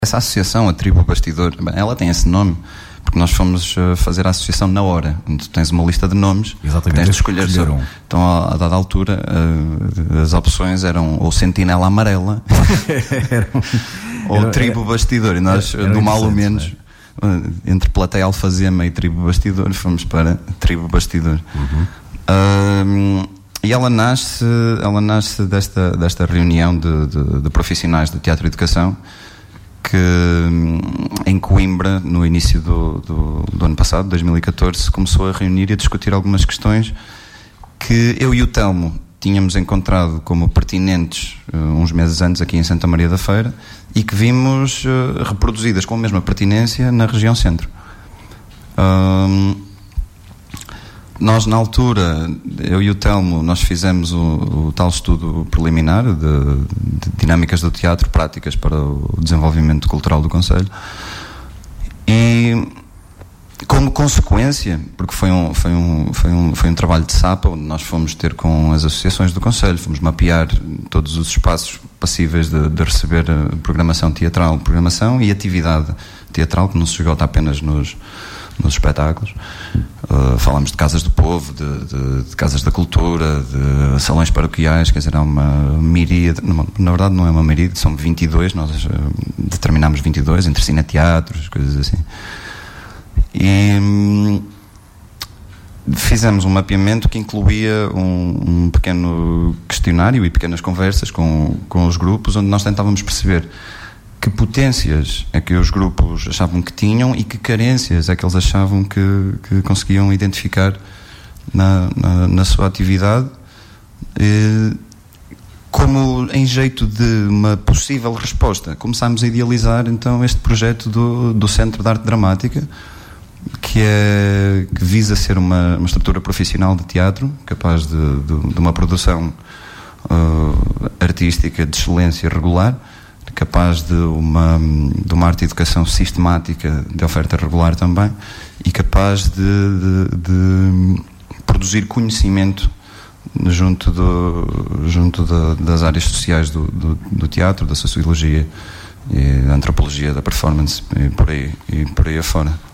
Essa associação, a Tribo Bastidor, ela tem esse nome porque nós fomos fazer a associação na hora. Tu tens uma lista de nomes. Exatamente. Tens de escolher um. Então, a dada altura, as opções eram ou Sentinela Amarela ou Tribo Bastidor. E nós, do mal ou menos, entre Plateia Alfazema e Tribo Bastidor, fomos para Tribo Bastidor. E ela nasce desta reunião de profissionais de teatro e educação, que em Coimbra, no início do ano passado, 2014, se começou a reunir e a discutir algumas questões que eu e o Telmo tínhamos encontrado como pertinentes uns meses antes aqui em Santa Maria da Feira e que vimos reproduzidas com a mesma pertinência na região centro. Nós, na altura, eu e o Telmo, nós fizemos o tal estudo preliminar de dinâmicas do teatro, práticas para o desenvolvimento cultural do concelho, e como consequência, porque foi um trabalho de sapa, onde nós fomos ter com as associações do concelho, fomos mapear todos os espaços passíveis de receber programação teatral, programação e atividade teatral, que não se esgota apenas nos espetáculos. Falámos de casas do povo, de casas da cultura, de salões paroquiais, quer dizer, há uma miríade, na verdade não é uma miríade, são 22, nós determinámos 22, entre cineteatros, coisas assim. E fizemos um mapeamento que incluía um pequeno questionário e pequenas conversas com os grupos, onde nós tentávamos perceber que potências é que os grupos achavam que tinham e que carências é que eles achavam que conseguiam identificar na sua atividade, como em jeito de uma possível resposta. Começámos a idealizar então este projeto do Centro de Arte Dramática, que visa ser uma estrutura profissional de teatro, capaz de uma produção artística de excelência regular, capaz de uma arte de educação sistemática, de oferta regular também, e capaz de produzir conhecimento junto das áreas sociais do teatro, da sociologia, e da antropologia, da performance e por aí afora.